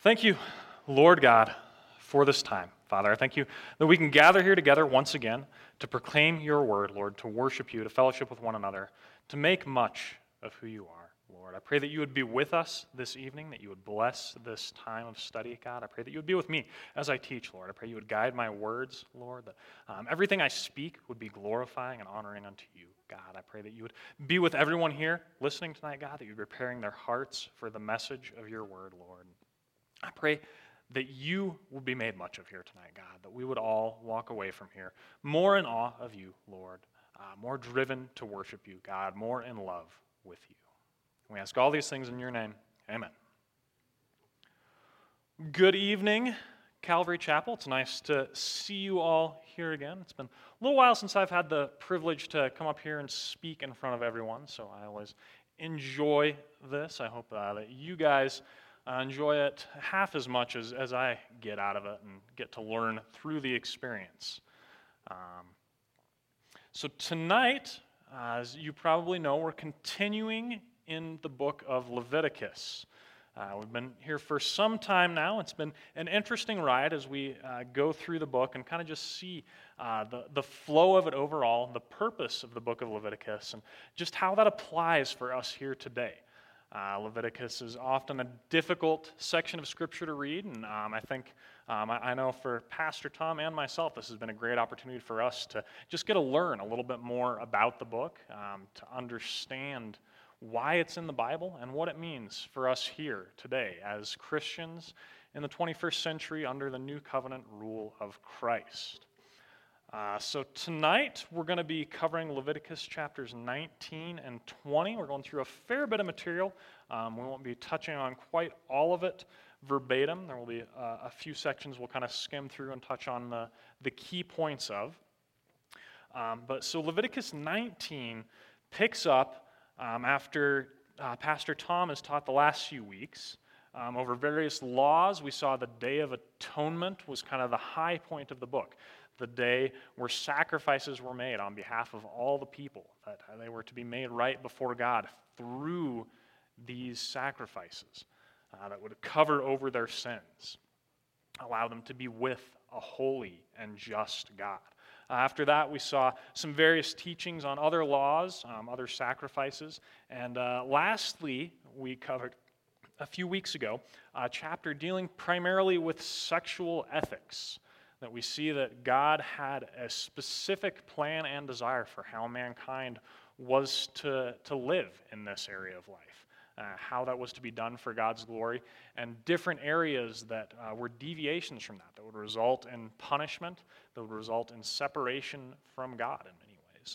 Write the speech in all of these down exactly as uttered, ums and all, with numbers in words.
Thank you, Lord God, for this time. Father, I thank you that we can gather here together once again to proclaim your word, Lord, to worship you, to fellowship with one another, to make much of who you are, Lord. I pray that you would be with us this evening, that you would bless this time of study, God. I pray that you would be with me as I teach, Lord. I pray you would guide my words, Lord, that um, everything I speak would be glorifying and honoring unto you, God. I pray that you would be with everyone here listening tonight, God, that you'd be preparing their hearts for the message of your word, Lord. I pray that you will be made much of here tonight, God, that we would all walk away from here more in awe of you, Lord, uh, more driven to worship you, God, more in love with you. We ask all these things in your name. Amen. Good evening, Calvary Chapel. It's nice to see you all here again. It's been a little while since I've had the privilege to come up here and speak in front of everyone, so I always enjoy this. I hope uh, that you guys Uh, enjoy it half as much as, as I get out of it and get to learn through the experience. Um, so tonight, uh, as you probably know, we're continuing in the book of Leviticus. Uh, we've been here for some time now. It's been an interesting ride as we uh, go through the book and kind of just see uh, the, the flow of it overall, the purpose of the book of Leviticus, and just how that applies for us here today. Uh, Leviticus is often a difficult section of Scripture to read, and um, I think, um, I, I know for Pastor Tom and myself, this has been a great opportunity for us to just get to learn a little bit more about the book, um, to understand why it's in the Bible and what it means for us here today as Christians in the twenty-first century under the new covenant rule of Christ. Uh, so tonight, we're going to be covering Leviticus chapters nineteen and twenty. We're going through a fair bit of material. Um, we won't be touching on quite all of it verbatim. There will be uh, a few sections we'll kind of skim through and touch on the, the key points of. Um, but so Leviticus nineteen picks up um, after uh, Pastor Tom has taught the last few weeks um, over various laws. We saw the Day of Atonement was kind of the high point of the book. The day where sacrifices were made on behalf of all the people, that they were to be made right before God through these sacrifices uh, that would cover over their sins, allow them to be with a holy and just God. Uh, after that, we saw some various teachings on other laws, um, other sacrifices, and uh, lastly, we covered a few weeks ago a chapter dealing primarily with sexual ethics. That we see that God had a specific plan and desire for how mankind was to, to live in this area of life, uh, how that was to be done for God's glory, and different areas that uh, were deviations from that, that would result in punishment, that would result in separation from God in many ways.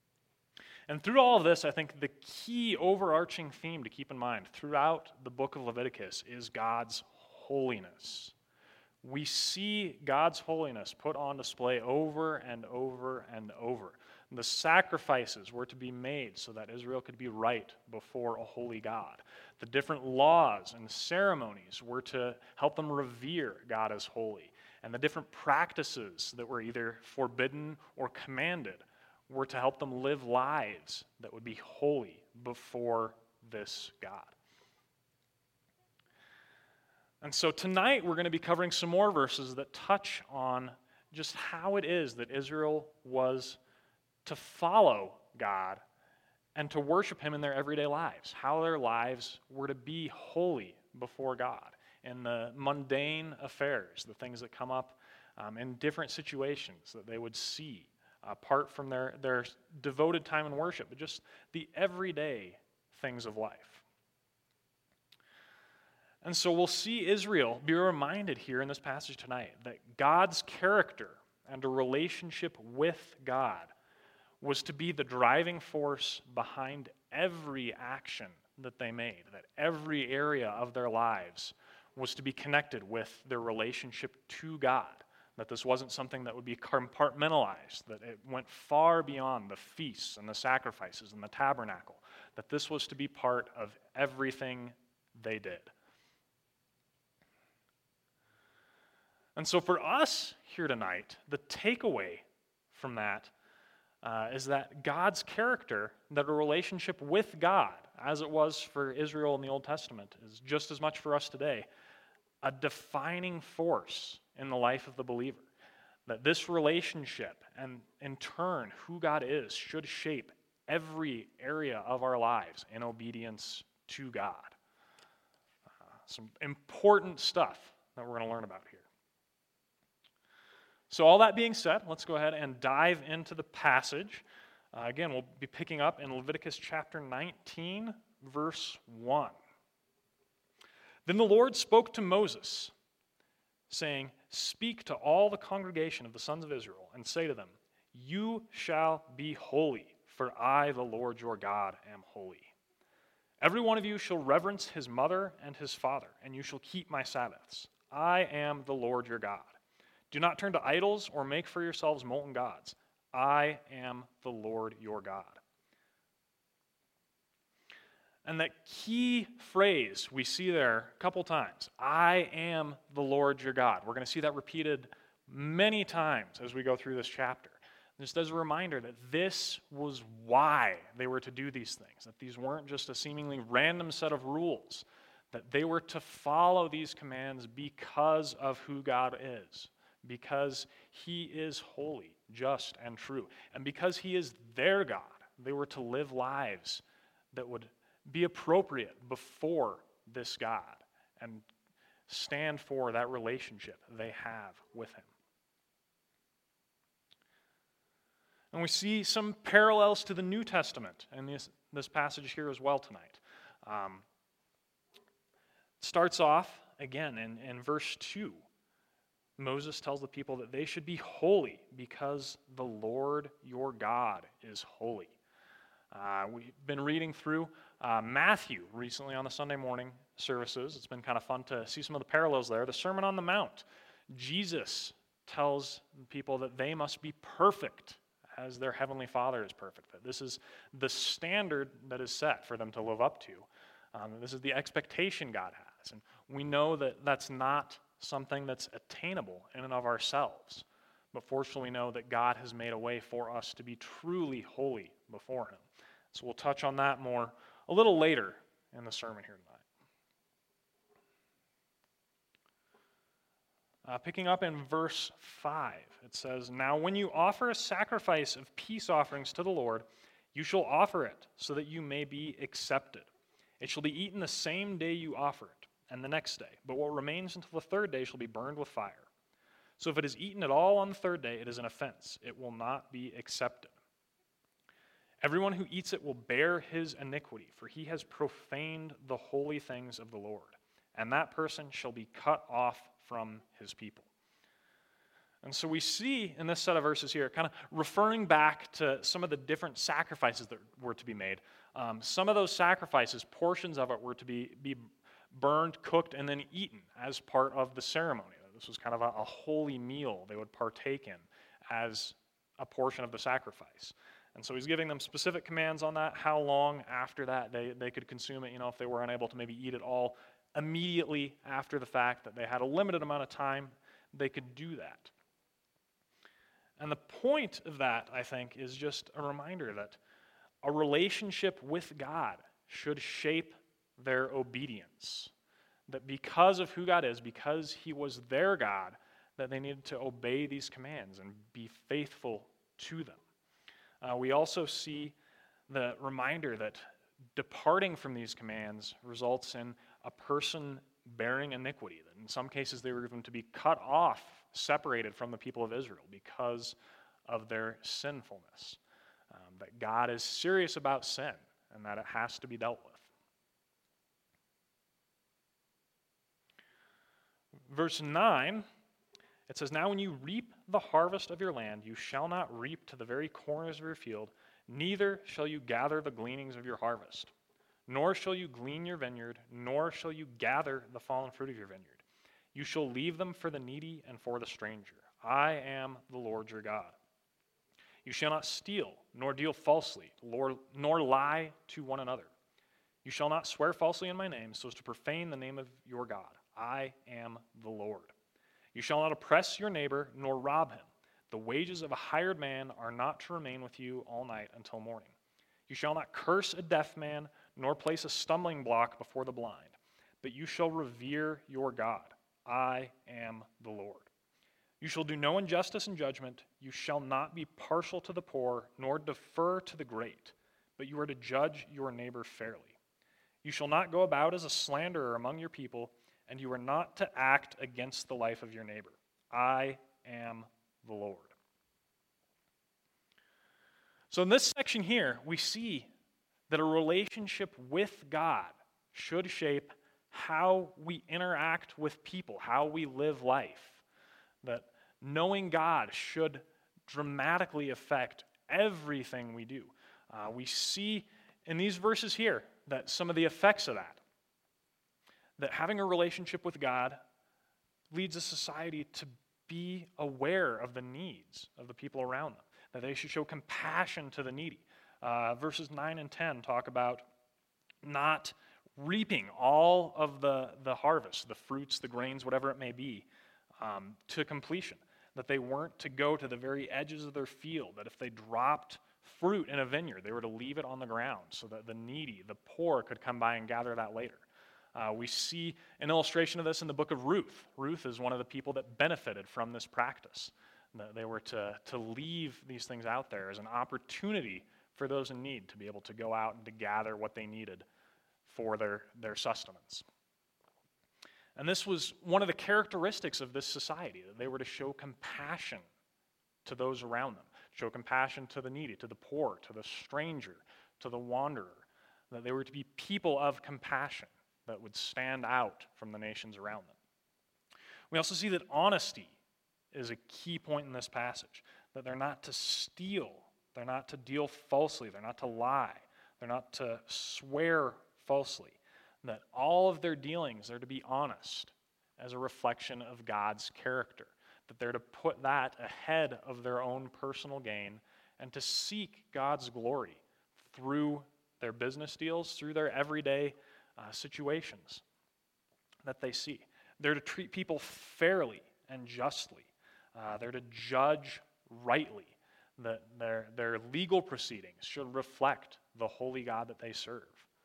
And through all of this, I think the key overarching theme to keep in mind throughout the book of Leviticus is God's holiness. We see God's holiness put on display over and over and over. The sacrifices were to be made so that Israel could be right before a holy God. The different laws and ceremonies were to help them revere God as holy. And the different practices that were either forbidden or commanded were to help them live lives that would be holy before this God. And so tonight we're going to be covering some more verses that touch on just how it is that Israel was to follow God and to worship Him in their everyday lives, how their lives were to be holy before God in the mundane affairs, the things that come up um, in different situations that they would see apart from their, their devoted time in worship, but just the everyday things of life. And so we'll see Israel be reminded here in this passage tonight that God's character and a relationship with God was to be the driving force behind every action that they made, that every area of their lives was to be connected with their relationship to God, that this wasn't something that would be compartmentalized, that it went far beyond the feasts and the sacrifices and the tabernacle, that this was to be part of everything they did. And so for us here tonight, the takeaway from that uh, is that God's character, that a relationship with God, as it was for Israel in the Old Testament, is just as much for us today, a defining force in the life of the believer. That this relationship and in turn who God is should shape every area of our lives in obedience to God. Uh, some important stuff that we're going to learn about here. So all that being said, let's go ahead and dive into the passage. Uh, again, we'll be picking up in Leviticus chapter nineteen, verse one. Then the Lord spoke to Moses, saying, "Speak to all the congregation of the sons of Israel, and say to them, You shall be holy, for I, the Lord your God, am holy. Every one of you shall reverence his mother and his father, and you shall keep my Sabbaths. I am the Lord your God. Do not turn to idols or make for yourselves molten gods. I am the Lord your God." And that key phrase we see there a couple times, I am the Lord your God. We're going to see that repeated many times as we go through this chapter. Just as a reminder that this was why they were to do these things, that these weren't just a seemingly random set of rules, that they were to follow these commands because of who God is, because he is holy, just, and true, and because he is their God. They were to live lives that would be appropriate before this God and stand for that relationship they have with him. And we see some parallels to the New Testament in this, this passage here as well tonight. Um, it starts off, again, in, in verse two. Moses tells the people that they should be holy because the Lord your God is holy. Uh, we've been reading through uh, Matthew recently on the Sunday morning services. It's been kind of fun to see some of the parallels there. The Sermon on the Mount. Jesus tells people that they must be perfect as their heavenly Father is perfect. That this is the standard that is set for them to live up to. Um, this is the expectation God has. And we know that that's not something that's attainable in and of ourselves. But fortunately, we know that God has made a way for us to be truly holy before him. So we'll touch on that more a little later in the sermon here tonight. Uh, picking up in verse five, it says, "Now when you offer a sacrifice of peace offerings to the Lord, you shall offer it so that you may be accepted. It shall be eaten the same day you offer it, and the next day. But what remains until the third day shall be burned with fire. So if it is eaten at all on the third day, it is an offense. It will not be accepted. Everyone who eats it will bear his iniquity, for he has profaned the holy things of the Lord, and that person shall be cut off from his people." And so we see in this set of verses here, kind of referring back to some of the different sacrifices that were to be made. Um, some of those sacrifices, portions of it, were to be, be burned, cooked, and then eaten as part of the ceremony. This was kind of a, a holy meal they would partake in as a portion of the sacrifice. And so he's giving them specific commands on that, how long after that they, they could consume it, you know, if they were unable to maybe eat it all immediately after the fact, that they had a limited amount of time, they could do that. And the point of that, I think, is just a reminder that a relationship with God should shape their obedience. That because of who God is, because he was their God, that they needed to obey these commands and be faithful to them. Uh, we also see the reminder that departing from these commands results in a person bearing iniquity. That in some cases they were even to be cut off, separated from the people of Israel because of their sinfulness. Um, that God is serious about sin and that it has to be dealt with. Verse nine, it says, "Now when you reap the harvest of your land, you shall not reap to the very corners of your field, neither shall you gather the gleanings of your harvest. Nor shall you glean your vineyard, nor shall you gather the fallen fruit of your vineyard. You shall leave them for the needy and for the stranger. I am the Lord your God. You shall not steal, nor deal falsely, nor, nor lie to one another. You shall not swear falsely in my name, so as to profane the name of your God. I am the Lord. You shall not oppress your neighbor, nor rob him. The wages of a hired man are not to remain with you all night until morning. You shall not curse a deaf man, nor place a stumbling block before the blind, but you shall revere your God. I am the Lord. You shall do no injustice in judgment. You shall not be partial to the poor, nor defer to the great, but you are to judge your neighbor fairly. You shall not go about as a slanderer among your people, and you are not to act against the life of your neighbor. I am the Lord. So in this section here, we see that a relationship with God should shape how we interact with people, how we live life. That knowing God should dramatically affect everything we do. Uh, we see in these verses here that some of the effects of that, that having a relationship with God leads a society to be aware of the needs of the people around them, that they should show compassion to the needy. Uh, verses nine and ten talk about not reaping all of the, the harvest, the fruits, the grains, whatever it may be, um, to completion. That they weren't to go to the very edges of their field, that if they dropped fruit in a vineyard, they were to leave it on the ground so that the needy, the poor, could come by and gather that later. Uh, we see an illustration of this in the book of Ruth. Ruth is one of the people that benefited from this practice. That they were to, to leave these things out there as an opportunity for those in need to be able to go out and to gather what they needed for their, their sustenance. And this was one of the characteristics of this society, that they were to show compassion to those around them, show compassion to the needy, to the poor, to the stranger, to the wanderer, that they were to be people of compassion that would stand out from the nations around them. We also see that honesty is a key point in this passage, that they're not to steal, they're not to deal falsely, they're not to lie, they're not to swear falsely, that all of their dealings are to be honest as a reflection of God's character, that they're to put that ahead of their own personal gain and to seek God's glory through their business deals, through their everyday uh, situations that they see. They're to treat people fairly and justly. Uh, they're to judge rightly, that their, their legal proceedings should reflect the holy God that they serve.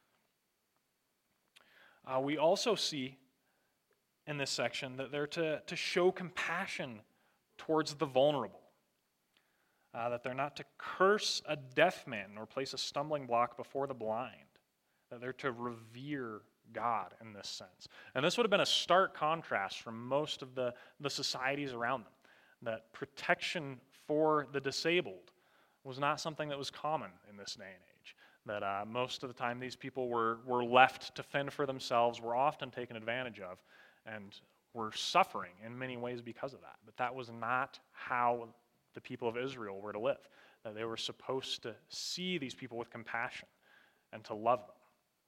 Uh, we also see in this section that they're to, to show compassion towards the vulnerable, uh, that they're not to curse a deaf man or place a stumbling block before the blind, that they're to revere God in this sense. And this would have been a stark contrast from most of the, the societies around them, that protection for the disabled was not something that was common in this day and age. That uh, most of the time these people were, were left to fend for themselves, were often taken advantage of, and were suffering in many ways because of that. But that was not how the people of Israel were to live. That they were supposed to see these people with compassion and to love them.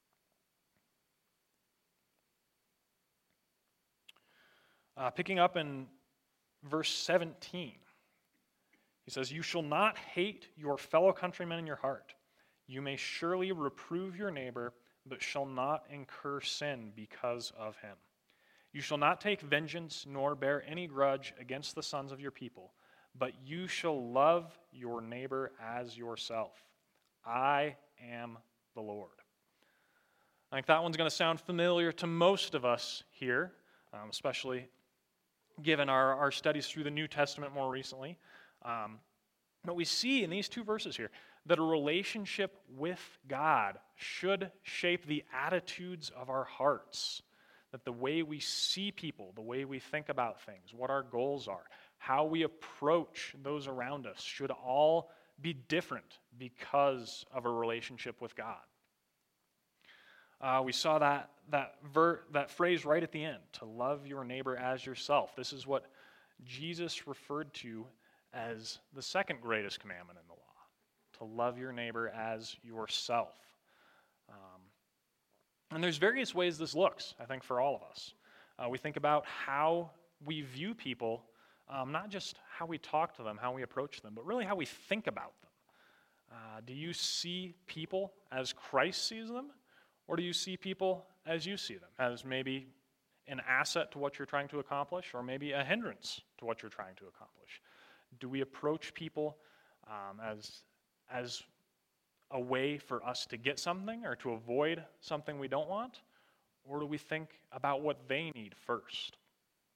Uh, picking up in verse seventeen, he says, "You shall not hate your fellow countrymen in your heart. You may surely reprove your neighbor, but shall not incur sin because of him. You shall not take vengeance, nor bear any grudge against the sons of your people, but you shall love your neighbor as yourself. I am the Lord." I think that one's going to sound familiar to most of us here, um, especially given our, our studies through the New Testament more recently. Um, but we see in these two verses here that a relationship with God should shape the attitudes of our hearts, that the way we see people, the way we think about things, what our goals are, how we approach those around us should all be different because of a relationship with God. Uh, we saw that that ver- that phrase right at the end, to love your neighbor as yourself. This is what Jesus referred to as the second greatest commandment in the law, to love your neighbor as yourself. Um, and there's various ways this looks, I think, for all of us. Uh, we think about how we view people, um, not just how we talk to them, how we approach them, but really how we think about them. Uh, do you see people as Christ sees them? Or do you see people as you see them, as maybe an asset to what you're trying to accomplish, or maybe a hindrance to what you're trying to accomplish? Do we approach people um, as, as a way for us to get something or to avoid something we don't want? Or do we think about what they need first?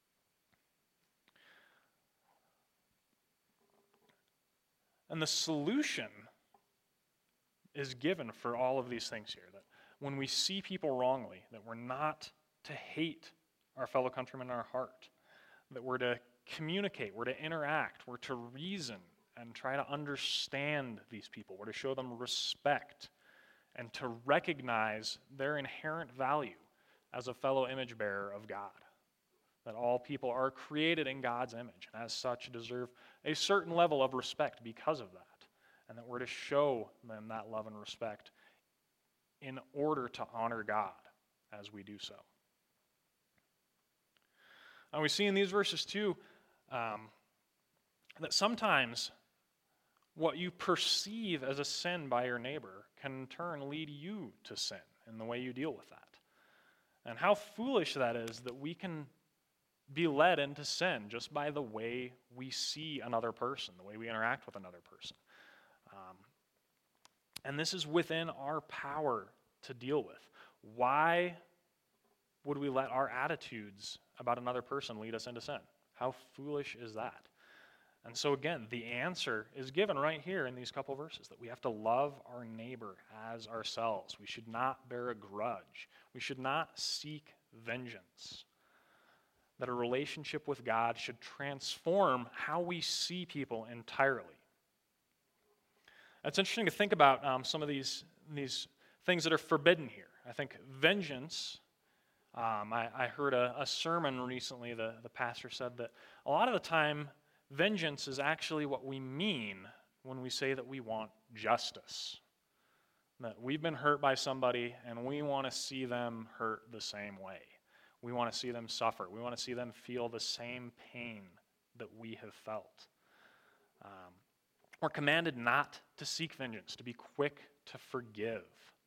And the solution is given for all of these things here, that when we see people wrongly, that we're not to hate our fellow countrymen in our heart, that we're to communicate, we're to interact, we're to reason and try to understand these people. We're to show them respect and to recognize their inherent value as a fellow image bearer of God. That all people are created in God's image and as such deserve a certain level of respect because of that. And that we're to show them that love and respect in order to honor God as we do so. And we see in these verses too um, that sometimes what you perceive as a sin by your neighbor can in turn lead you to sin in the way you deal with that. And how foolish that is that we can be led into sin just by the way we see another person, the way we interact with another person. Um, and this is within our power to deal with. Why would we let our attitudes about another person lead us into sin? How foolish is that? And so again, the answer is given right here in these couple verses, that we have to love our neighbor as ourselves. We should not bear a grudge. We should not seek vengeance. That a relationship with God should transform how we see people entirely. It's interesting to think about um, some of these, these things that are forbidden here. I think vengeance, um, I, I heard a, a sermon recently, the, the pastor said that a lot of the time, vengeance is actually what we mean when we say that we want justice. That we've been hurt by somebody and we want to see them hurt the same way. We want to see them suffer. We want to see them feel the same pain that we have felt. Um, we're commanded not to seek vengeance, to be quick to forgive.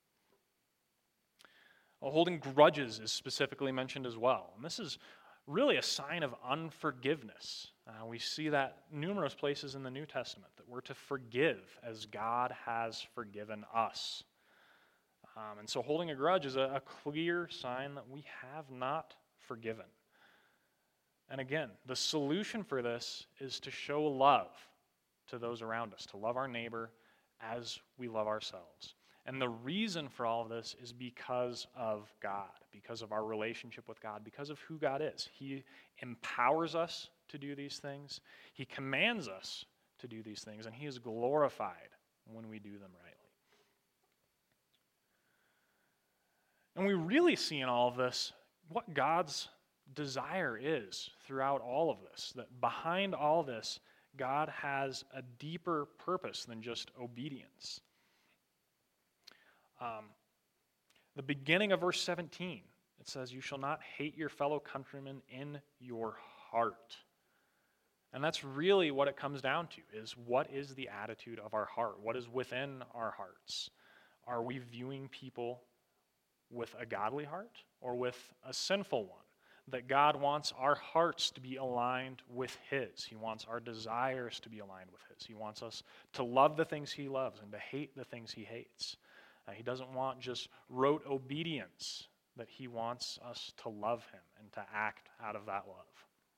Well, holding grudges is specifically mentioned as well. And this is really a sign of unforgiveness. Uh, we see that numerous places in the New Testament, that we're to forgive as God has forgiven us. Um, and so holding a grudge is a, a clear sign that we have not forgiven. And again, the solution for this is to show love to those around us, to love our neighbor as we love ourselves. And the reason for all of this is because of God, because of our relationship with God, because of who God is. He empowers us to do these things. He commands us to do these things, and He is glorified when we do them rightly. And we really see in all of this what God's desire is throughout all of this, that behind all this, God has a deeper purpose than just obedience. Um, the beginning of verse seventeen, it says, "You shall not hate your fellow countrymen in your heart." And that's really what it comes down to, is what is the attitude of our heart? What is within our hearts? Are we viewing people with a godly heart or with a sinful one? That God wants our hearts to be aligned with His. He wants our desires to be aligned with His. He wants us to love the things He loves and to hate the things He hates. Uh, he doesn't want just rote obedience, that He wants us to love Him and to act out of that love.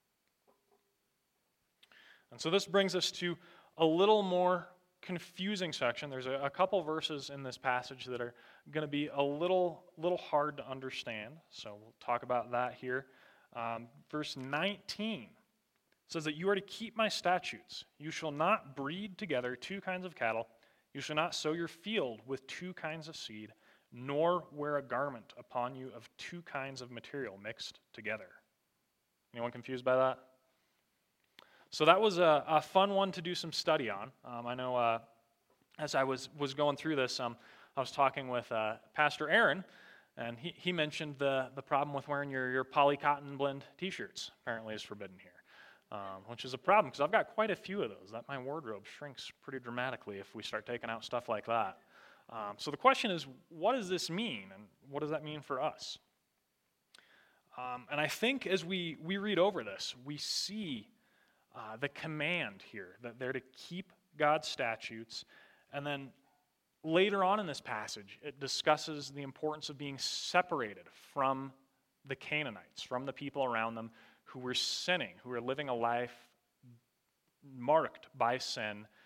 And so this brings us to a little more confusing section. There's a, a couple verses in this passage that are going to be a little, little hard to understand. So we'll talk about that here. Um, verse nineteen says that you are to keep my statutes. You shall not breed together two kinds of cattle. You shall not sow your field with two kinds of seed, nor wear a garment upon you of two kinds of material mixed together. Anyone confused by that? So that was a, a fun one to do some study on. Um, I know uh, as I was, was going through this, um, I was talking with uh, Pastor Aaron, and he, he mentioned the, the problem with wearing your, your poly cotton blend t-shirts apparently is forbidden here, um, which is a problem because I've got quite a few of those. That my wardrobe shrinks pretty dramatically if we start taking out stuff like that. Um, so the question is, what does this mean, and what does that mean for us? Um, and I think as we, we read over this, we see Uh, the command here, that they're to keep God's statutes. And then later on in this passage, it discusses the importance of being separated from the Canaanites, from the people around them who were sinning, who were living a life marked by sin,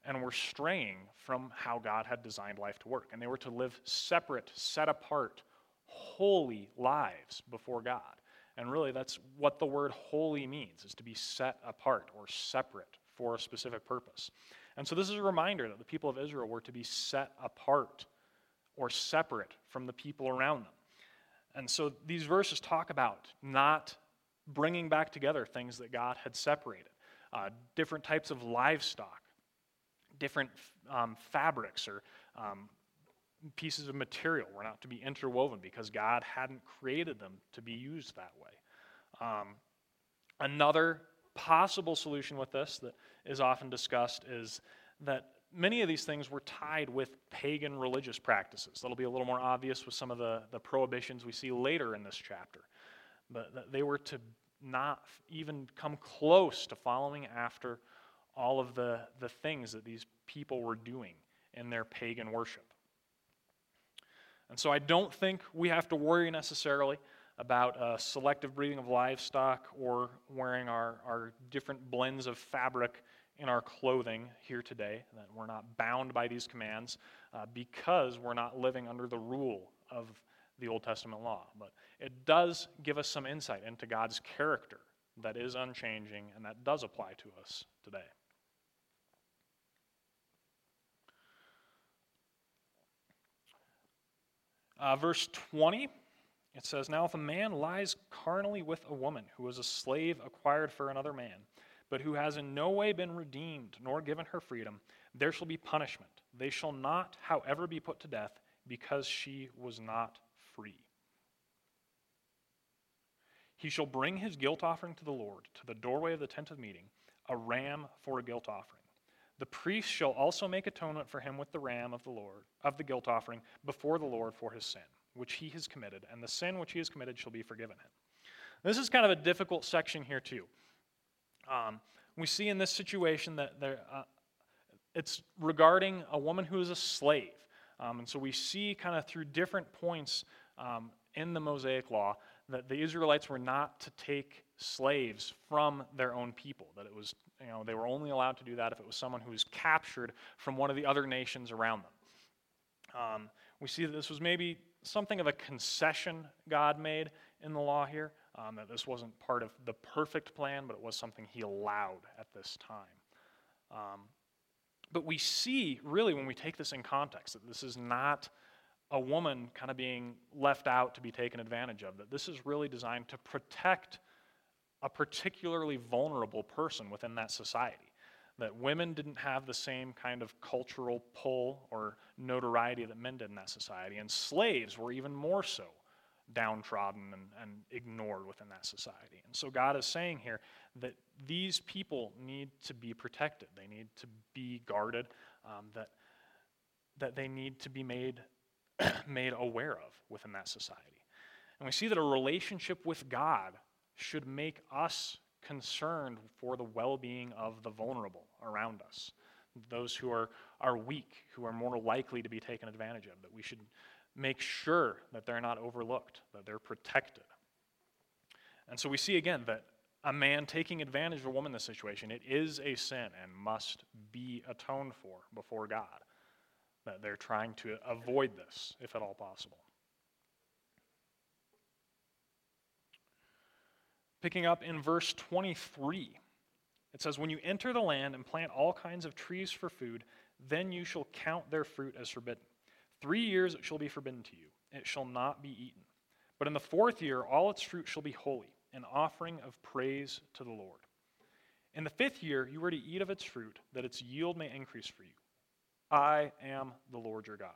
and were straying from how God had designed life to work. And they were to live separate, set apart, holy lives before God. And really, that's what the word holy means, is to be set apart or separate for a specific purpose. And so this is a reminder that the people of Israel were to be set apart or separate from the people around them. And so these verses talk about not bringing back together things that God had separated, uh, different types of livestock, different um, fabrics or um, pieces of material were not to be interwoven because God hadn't created them to be used that way. Um, another possible solution with this that is often discussed is that many of these things were tied with pagan religious practices. That'll be a little more obvious with some of the, the prohibitions we see later in this chapter. But that they were to not even come close to following after all of the, the things that these people were doing in their pagan worship. And so I don't think we have to worry necessarily about uh, selective breeding of livestock or wearing our, our different blends of fabric in our clothing here today, that we're not bound by these commands uh, because we're not living under the rule of the Old Testament law. But it does give us some insight into God's character that is unchanging and that does apply to us today. Uh, verse twenty, it says, "Now if a man lies carnally with a woman who is a slave acquired for another man, but who has in no way been redeemed nor given her freedom, there shall be punishment. They shall not, however, be put to death, because she was not free. He shall bring his guilt offering to the Lord, to the doorway of the tent of meeting, a ram for a guilt offering. The priest shall also make atonement for him with the ram of the Lord, of the guilt offering, before the Lord for his sin, which he has committed, and the sin which he has committed shall be forgiven him." This is kind of a difficult section here too. Um, we see in this situation that there, uh, it's regarding a woman who is a slave. Um, and so we see kind of through different points um, in the Mosaic Law that the Israelites were not to take slaves from their own people, that it was, you know, they were only allowed to do that if it was someone who was captured from one of the other nations around them. Um, we see that this was maybe something of a concession God made in the law here, um, that this wasn't part of the perfect plan, but it was something he allowed at this time. Um, but we see, really, when we take this in context, that this is not a woman kind of being left out to be taken advantage of, that this is really designed to protect a particularly vulnerable person within that society. That women didn't have the same kind of cultural pull or notoriety that men did in that society, and slaves were even more so downtrodden and, and ignored within that society. And so God is saying here that these people need to be protected. They need to be guarded, um, that, that they need to be made, made aware of within that society. And we see that a relationship with God should make us concerned for the well-being of the vulnerable around us, those who are, are weak, who are more likely to be taken advantage of, that we should make sure that they're not overlooked, that they're protected. And so we see again that a man taking advantage of a woman in this situation, it is a sin and must be atoned for before God, that they're trying to avoid this if at all possible. Picking up in verse twenty-three, it says, "When you enter the land and plant all kinds of trees for food, then you shall count their fruit as forbidden. Three years it shall be forbidden to you. It shall not be eaten. But in the fourth year all its fruit shall be holy, an offering of praise to the Lord. In the fifth year you are to eat of its fruit, that its yield may increase for you. I am the Lord your God."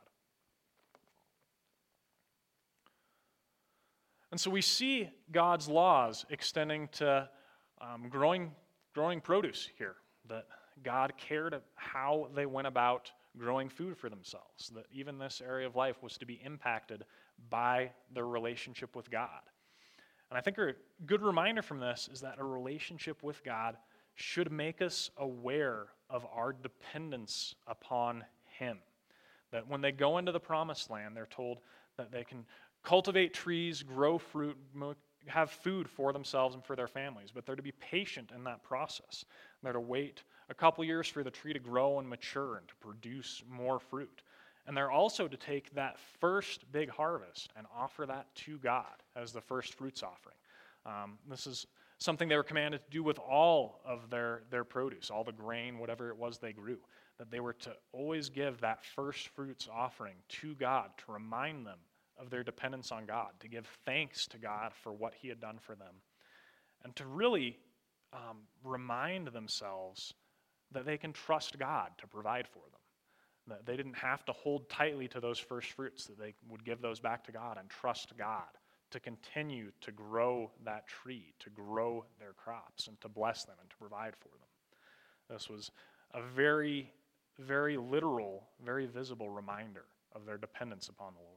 And so we see God's laws extending to um, growing, growing produce here, that God cared how they went about growing food for themselves, that even this area of life was to be impacted by their relationship with God. And I think a good reminder from this is that a relationship with God should make us aware of our dependence upon Him. That when they go into the promised land, they're told that they can cultivate trees, grow fruit, have food for themselves and for their families, but they're to be patient in that process. They're to wait a couple years for the tree to grow and mature and to produce more fruit. And they're also to take that first big harvest and offer that to God as the first fruits offering. Um, this is something they were commanded to do with all of their, their produce, all the grain, whatever it was they grew, that they were to always give that first fruits offering to God to remind them of their dependence on God, to give thanks to God for what he had done for them, and to really um, remind themselves that they can trust God to provide for them, that they didn't have to hold tightly to those first fruits, that they would give those back to God and trust God to continue to grow that tree, to grow their crops, and to bless them and to provide for them. This was a very, very literal, very visible reminder of their dependence upon the Lord.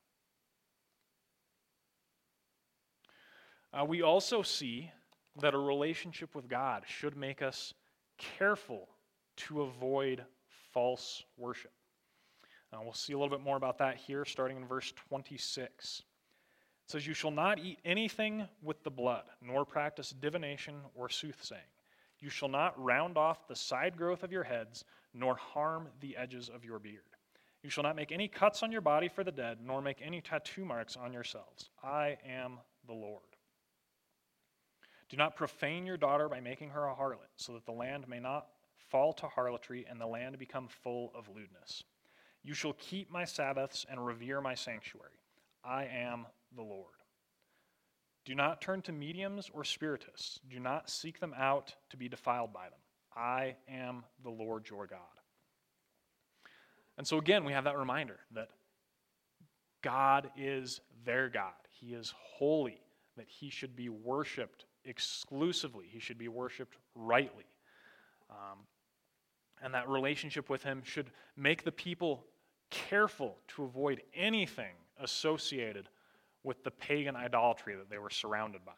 Uh, we also see that a relationship with God should make us careful to avoid false worship. Uh, we'll see a little bit more about that here, starting in verse twenty-six. It says, "You shall not eat anything with the blood, nor practice divination or soothsaying. You shall not round off the side growth of your heads, nor harm the edges of your beard. You shall not make any cuts on your body for the dead, nor make any tattoo marks on yourselves. I am the Lord. Do not profane your daughter by making her a harlot, so that the land may not fall to harlotry and the land become full of lewdness. You shall keep my Sabbaths and revere my sanctuary. I am the Lord. Do not turn to mediums or spiritists. Do not seek them out to be defiled by them. I am the Lord your God." And so again, we have that reminder that God is their God. He is holy, that he should be worshipped exclusively. He should be worshipped rightly. Um, and that relationship with him should make the people careful to avoid anything associated with the pagan idolatry that they were surrounded by.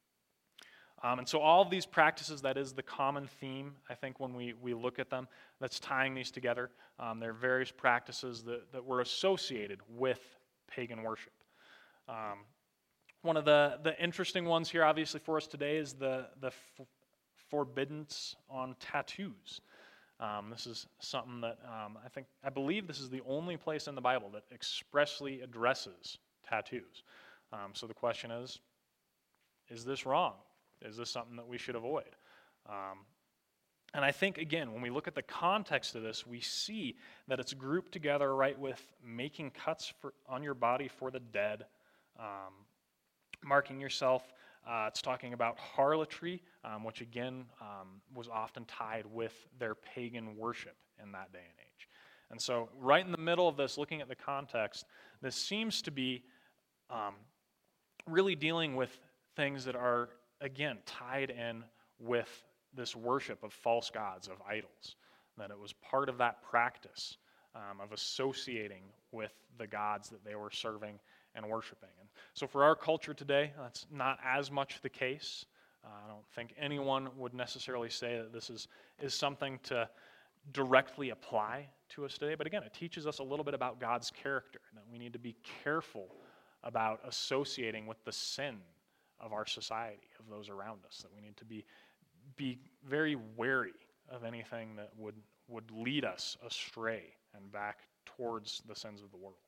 Um, and so all of these practices, that is the common theme, I think, when we, we look at them, that's tying these together. Um, there are various practices that, that were associated with pagan worship. Um, one of the, the interesting ones here, obviously, for us today is the, the f- forbiddance on tattoos. Um, this is something that um, I think, I believe this is the only place in the Bible that expressly addresses tattoos. Um, so the question is, is this wrong? Is this something that we should avoid? Um, and I think, again, when we look at the context of this, we see that it's grouped together right with making cuts for, on your body for the dead, um, marking yourself. Uh, it's talking about harlotry, um, which again um, was often tied with their pagan worship in that day and age. And so right in the middle of this, looking at the context, this seems to be um, really dealing with things that are, again, tied in with this worship of false gods, of idols, that it was part of that practice um, of associating with the gods that they were serving and worshiping. And so for our culture today, that's not as much the case. Uh, I don't think anyone would necessarily say that this is, is something to directly apply to us today. But again, it teaches us a little bit about God's character, that we need to be careful about associating with the sin of our society, of those around us, that we need to be, be very wary of anything that would, would lead us astray and back towards the sins of the world.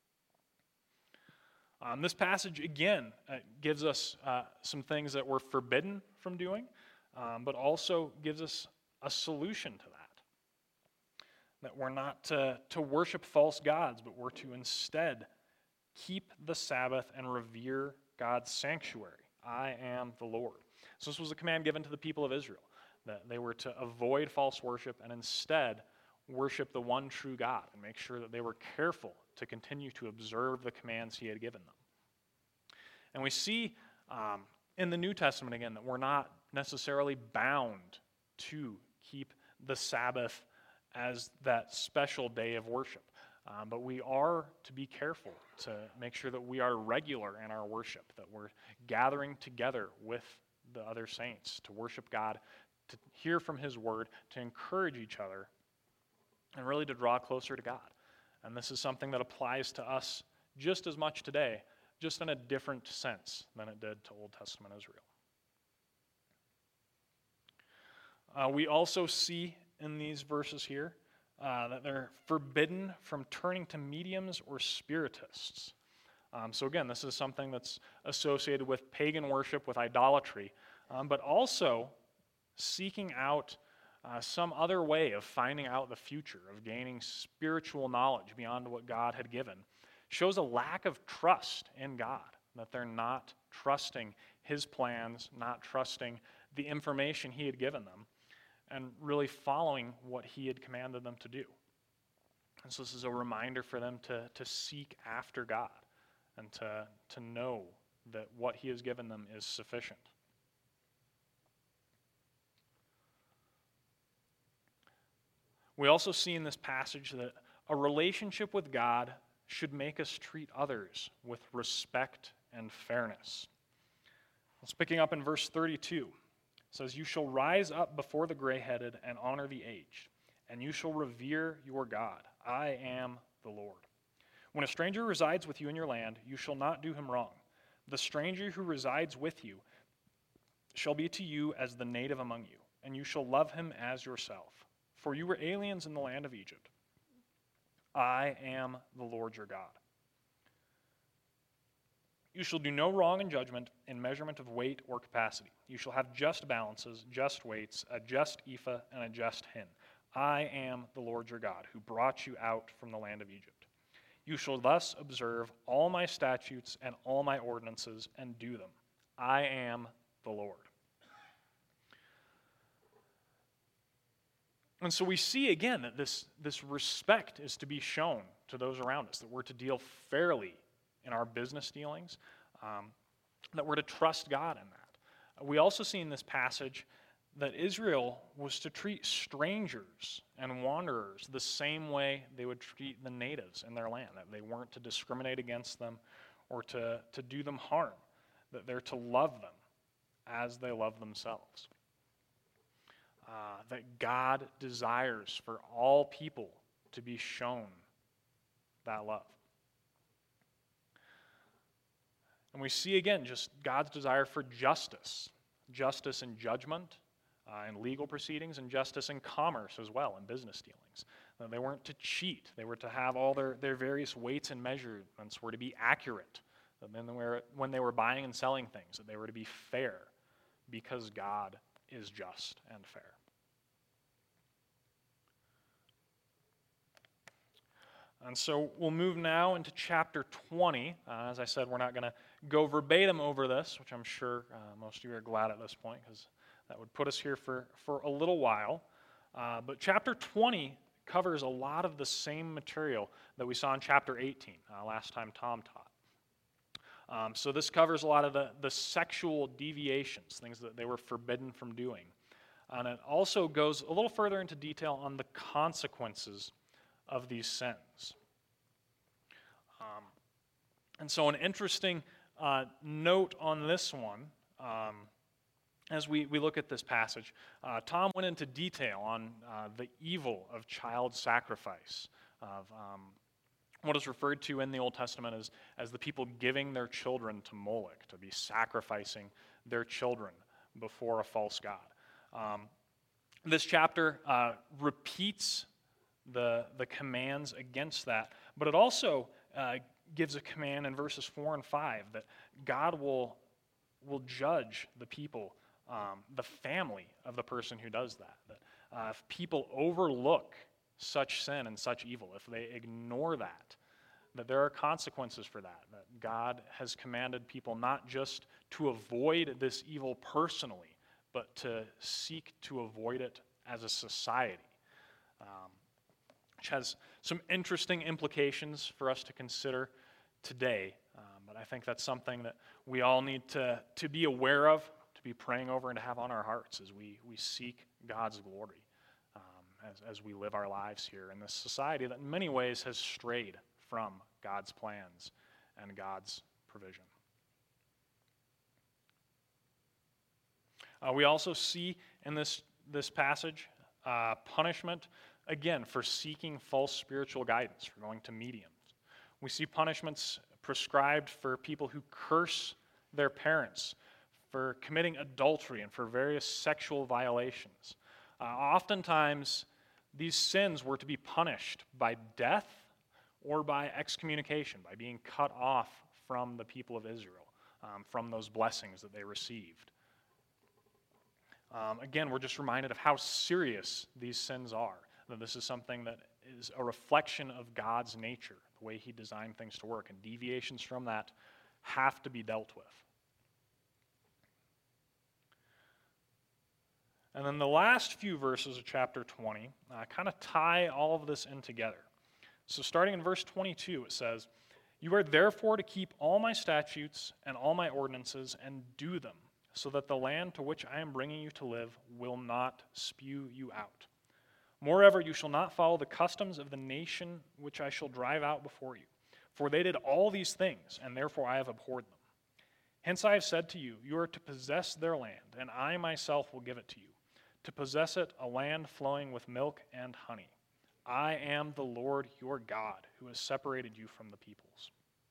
Um, this passage, again, uh, gives us uh, some things that we're forbidden from doing, um, but also gives us a solution to that. That we're not to, to worship false gods, but we're to instead keep the Sabbath and revere God's sanctuary. I am the Lord. So this was a command given to the people of Israel, that they were to avoid false worship and instead worship the one true God and make sure that they were careful to continue to observe the commands he had given them. And we see um, in the New Testament, again, that we're not necessarily bound to keep the Sabbath as that special day of worship. Um, but we are to be careful to make sure that we are regular in our worship, that we're gathering together with the other saints to worship God, to hear from his word, to encourage each other, and really to draw closer to God. And this is something that applies to us just as much today, just in a different sense than it did to Old Testament Israel. Uh, we also see in these verses here uh, that they're forbidden from turning to mediums or spiritists. Um, so again, this is something that's associated with pagan worship, with idolatry, um, but also seeking out uh, some other way of finding out the future, of gaining spiritual knowledge beyond what God had given, shows a lack of trust in God, that they're not trusting His plans, not trusting the information He had given them, and really following what He had commanded them to do. And so this is a reminder for them to, to seek after God and to, to know that what He has given them is sufficient. We also see in this passage that a relationship with God should make us treat others with respect and fairness. It's picking up in verse thirty-two. It says, "You shall rise up before the gray-headed and honor the aged, and you shall revere your God. I am the Lord. When a stranger resides with you in your land, you shall not do him wrong. The stranger who resides with you shall be to you as the native among you, and you shall love him as yourself. For you were aliens in the land of Egypt. I am the Lord your God. You shall do no wrong in judgment, in measurement of weight or capacity. You shall have just balances, just weights, a just ephah, and a just hin. I am the Lord your God, who brought you out from the land of Egypt. You shall thus observe all my statutes and all my ordinances and do them. I am the Lord." And so we see again that this, this respect is to be shown to those around us, that we're to deal fairly in our business dealings, um, that we're to trust God in that. We also see in this passage that Israel was to treat strangers and wanderers the same way they would treat the natives in their land, that they weren't to discriminate against them or to, to do them harm, that they're to love them as they love themselves. Uh, that God desires for all people to be shown that love. And we see again just God's desire for justice, justice in judgment, uh, in legal proceedings, and justice in commerce as well, in business dealings. That they weren't to cheat. They were to have all their, their various weights and measurements were to be accurate. That then they were, when they were buying and selling things, that they were to be fair because God is just and fair. And so we'll move now into chapter twenty. Uh, as I said, we're not going to go verbatim over this, which I'm sure uh, most of you are glad at this point, because that would put us here for, for a little while. Uh, but chapter twenty covers a lot of the same material that we saw in chapter eighteen, uh, last time Tom taught. Um, so this covers a lot of the, the sexual deviations, things that they were forbidden from doing. And it also goes a little further into detail on the consequences of these sins. Um, and so an interesting uh, note on this one, um, as we, we look at this passage, uh, Tom went into detail on uh, the evil of child sacrifice, of um, what is referred to in the Old Testament as, as the people giving their children to Moloch, to be sacrificing their children before a false god. Um, this chapter uh, repeats the, the commands against that, but it also uh, gives a command in verses four and five that God will, will judge the people, um, the family of the person who does that. That uh, if people overlook such sin and such evil, if they ignore that, that there are consequences for that, that God has commanded people not just to avoid this evil personally, but to seek to avoid it as a society, um, which has some interesting implications for us to consider today. Um, but I think that's something that we all need to, to be aware of, to be praying over, and to have on our hearts as we, we seek God's glory um, as, as we live our lives here in this society that in many ways has strayed from God's plans and God's provision. Uh, we also see in this, this passage uh, punishment, again, for seeking false spiritual guidance, for going to mediums. We see punishments prescribed for people who curse their parents, for committing adultery, and for various sexual violations. Uh, oftentimes, these sins were to be punished by death or by excommunication, by being cut off from the people of Israel, um, from those blessings that they received. Um, again, we're just reminded of how serious these sins are, that this is something that is a reflection of God's nature, the way he designed things to work, and deviations from that have to be dealt with. And then the last few verses of chapter twenty uh, kind of tie all of this in together. So starting in verse twenty-two, it says, "You are therefore to keep all my statutes and all my ordinances and do them, so that the land to which I am bringing you to live will not spew you out. Moreover, you shall not follow the customs of the nation which I shall drive out before you. For they did all these things, and therefore I have abhorred them. Hence I have said to you, you are to possess their land, and I myself will give it to you, to possess it, a land flowing with milk and honey. I am the Lord your God, who has separated you from the peoples."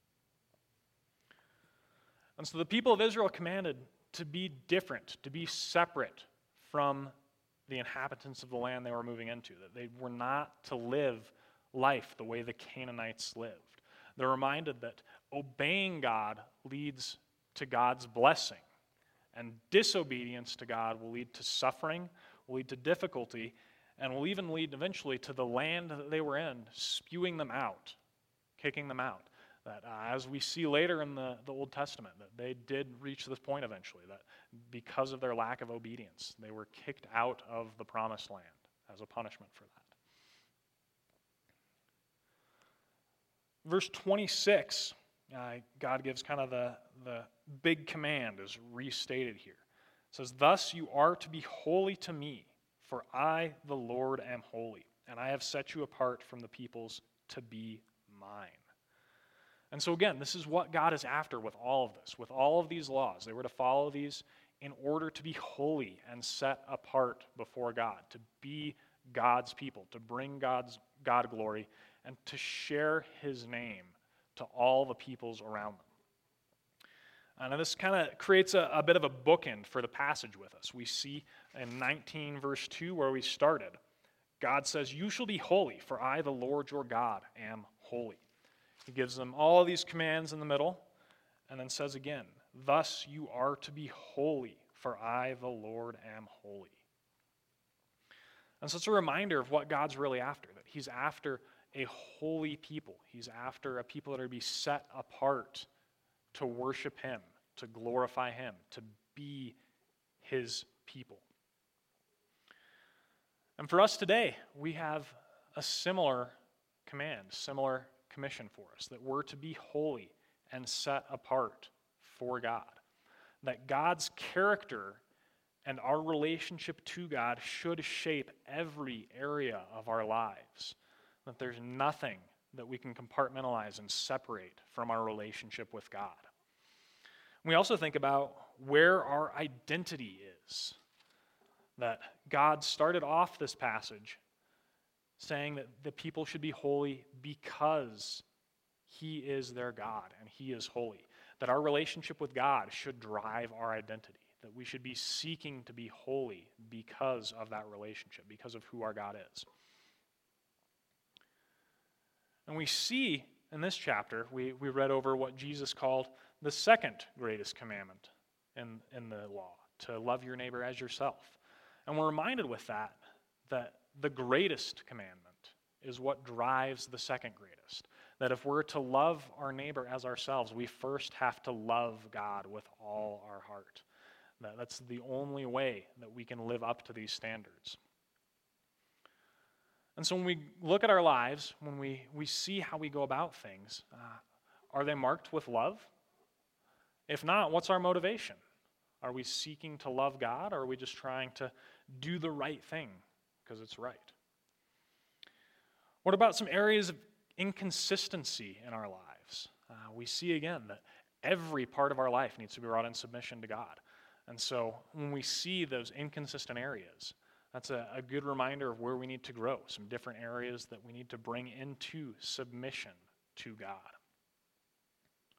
And so the people of Israel commanded to be different, to be separate from the inhabitants of the land they were moving into, that they were not to live life the way the Canaanites lived. They're reminded that obeying God leads to God's blessing, and disobedience to God will lead to suffering, will lead to difficulty, and will even lead eventually to the land that they were in spewing them out, kicking them out. That uh, as we see later in the, the Old Testament, that they did reach this point eventually, that because of their lack of obedience, they were kicked out of the promised land as a punishment for that. Verse twenty-six, uh, God gives kind of the, the big command is restated here. It says, "Thus you are to be holy to me, for I, the Lord, am holy, and I have set you apart from the peoples to be mine." And so again, this is what God is after with all of this, with all of these laws. They were to follow these in order to be holy and set apart before God, to be God's people, to bring God's God glory, and to share his name to all the peoples around them. And this kind of creates a, a bit of a bookend for the passage with us. We see in nineteen verse two where we started, God says, "You shall be holy, for I, the Lord your God, am holy." He gives them all these commands in the middle, and then says again, "Thus you are to be holy, for I, the Lord, am holy." And so it's a reminder of what God's really after, that he's after a holy people. He's after a people that are to be set apart to worship him, to glorify him, to be his people. And for us today, we have a similar command, similar commission for us, that we're to be holy and set apart for God. That God's character and our relationship to God should shape every area of our lives. That there's nothing that we can compartmentalize and separate from our relationship with God. We also think about where our identity is. That God started off this passage saying that the people should be holy because he is their God and he is holy. That our relationship with God should drive our identity. That we should be seeking to be holy because of that relationship, because of who our God is. And we see in this chapter, we, we read over what Jesus called the second greatest commandment in, in the law, to love your neighbor as yourself. And we're reminded with that, that the greatest commandment is what drives the second greatest. That if we're to love our neighbor as ourselves, we first have to love God with all our heart. That that's the only way that we can live up to these standards. And so when we look at our lives, when we, we see how we go about things, uh, are they marked with love? If not, what's our motivation? Are we seeking to love God, or are we just trying to do the right thing because it's right? What about some areas of inconsistency in our lives? Uh, we see again that every part of our life needs to be brought in submission to God. And so when we see those inconsistent areas, that's a, a good reminder of where we need to grow, some different areas that we need to bring into submission to God.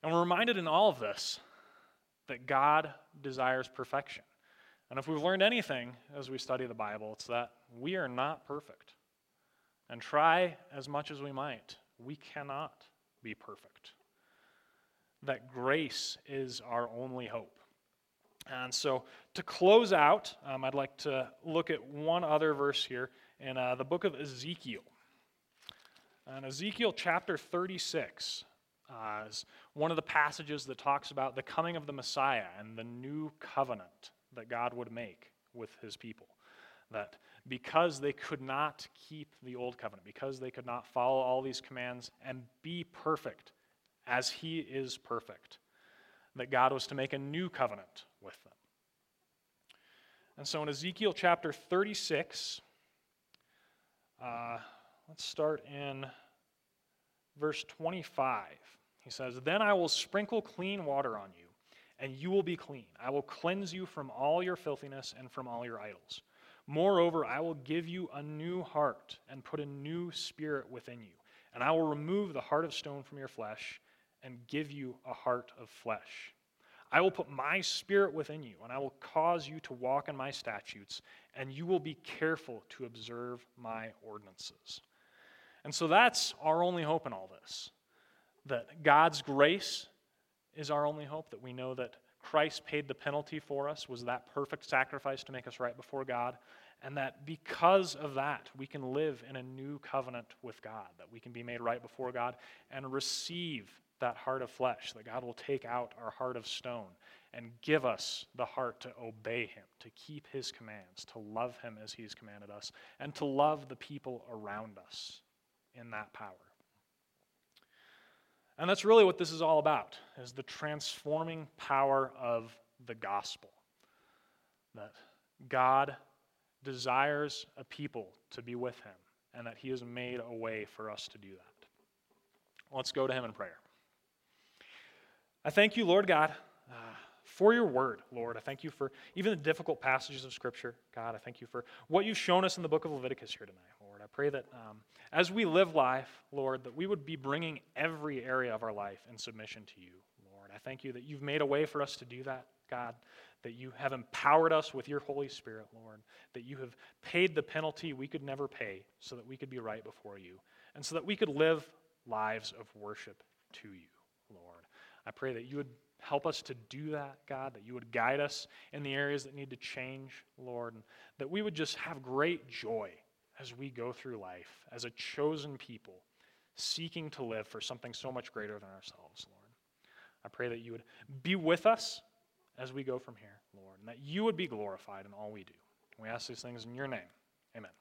And we're reminded in all of this that God desires perfection. And if we've learned anything as we study the Bible, it's that we are not perfect. And try as much as we might, we cannot be perfect. That grace is our only hope. And so to close out, um, I'd like to look at one other verse here in uh, the book of Ezekiel. And Ezekiel chapter thirty-six uh, is one of the passages that talks about the coming of the Messiah and the new covenant that God would make with his people. That because they could not keep the old covenant, because they could not follow all these commands and be perfect as he is perfect, that God was to make a new covenant with them. And so in Ezekiel chapter thirty-six, uh, let's start in verse twenty-five. He says, "Then I will sprinkle clean water on you, and you will be clean. I will cleanse you from all your filthiness and from all your idols. Moreover, I will give you a new heart and put a new spirit within you. And I will remove the heart of stone from your flesh and give you a heart of flesh. I will put my spirit within you, and I will cause you to walk in my statutes, and you will be careful to observe my ordinances." And so that's our only hope in all this, that God's grace is our only hope, that we know that Christ paid the penalty for us, was that perfect sacrifice to make us right before God, and that because of that, we can live in a new covenant with God, that we can be made right before God and receive that heart of flesh, that God will take out our heart of stone and give us the heart to obey him, to keep his commands, to love him as he's commanded us, and to love the people around us in that power. And that's really what this is all about, is the transforming power of the gospel. That God desires a people to be with him, and that he has made a way for us to do that. Let's go to him in prayer. I thank you, Lord God, uh, for your word, Lord. I thank you for even the difficult passages of Scripture. God, I thank you for what you've shown us in the book of Leviticus here tonight, Lord. I pray that um, as we live life, Lord, that we would be bringing every area of our life in submission to you, Lord. I thank you that you've made a way for us to do that, God, that you have empowered us with your Holy Spirit, Lord, that you have paid the penalty we could never pay so that we could be right before you, and so that we could live lives of worship to you, Lord. I pray that you would help us to do that, God, that you would guide us in the areas that need to change, Lord, and that we would just have great joy as we go through life as a chosen people seeking to live for something so much greater than ourselves, Lord. I pray that you would be with us as we go from here, Lord, and that you would be glorified in all we do. We ask these things in your name. Amen.